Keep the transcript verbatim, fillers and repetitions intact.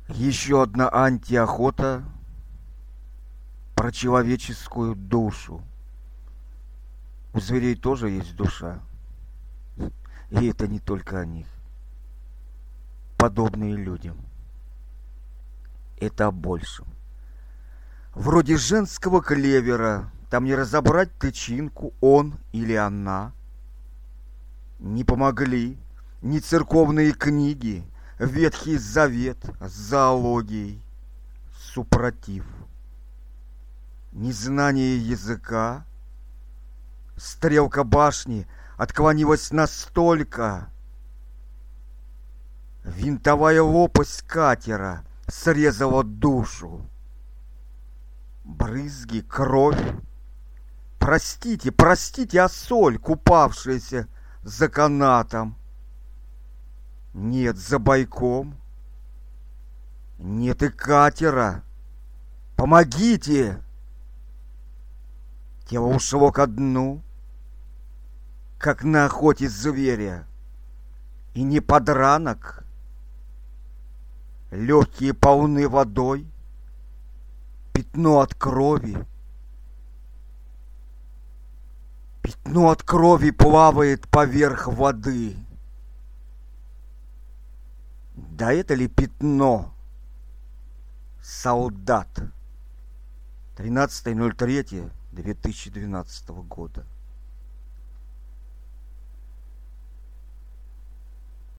Еще одна антиохота про человеческую душу. У зверей тоже есть душа. И это не только о них. Подобные людям. Это о большем. Вроде женского клевера. Там не разобрать тычинку, он или она. Не помогли ни церковные книги, Ветхий Завет с зоологией, супротив. Незнание языка, стрелка башни отклонилась настолько. Винтовая лопасть катера срезала душу. Брызги, кровь. Простите, простите, а соль, купавшаяся за канатом. Нет, за бойком. Нет и катера. Помогите! Тело ушло ко дну, как на охоте зверя. И не подранок. Легкие полны водой. Пятно от крови. Пятно от крови плавает поверх воды. Да это ли пятно? Солдат. тринадцатое ноль третье две тысячи двенадцатого года.